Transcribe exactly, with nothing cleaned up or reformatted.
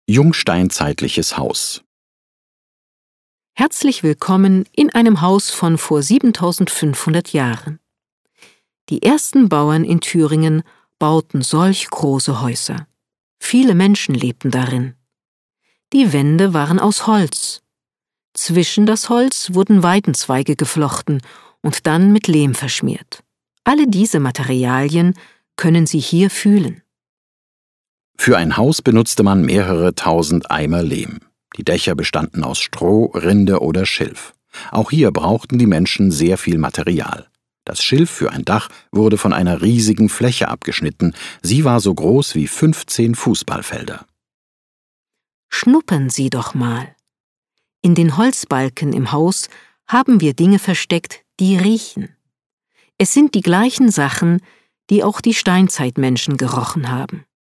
Jungsteinzeitliches Haus. Herzlich willkommen in einem Haus von vor siebentausendfünfhundert Jahren. Die ersten Bauern in Thüringen bauten solch große Häuser. Viele Menschen lebten darin. Die Wände waren aus Holz. Zwischen das Holz wurden Weidenzweige geflochten und dann mit Lehm verschmiert. Alle diese Materialien können Sie hier fühlen. Für ein Haus benutzte man mehrere tausend Eimer Lehm. Die Dächer bestanden aus Stroh, Rinde oder Schilf. Auch hier brauchten die Menschen sehr viel Material. Das Schilf für ein Dach wurde von einer riesigen Fläche abgeschnitten. Sie war so groß wie fünfzehn Fußballfelder. Schnuppern Sie doch mal. In den Holzbalken im Haus haben wir Dinge versteckt, die riechen. Es sind die gleichen Sachen, die auch die Steinzeitmenschen gerochen haben.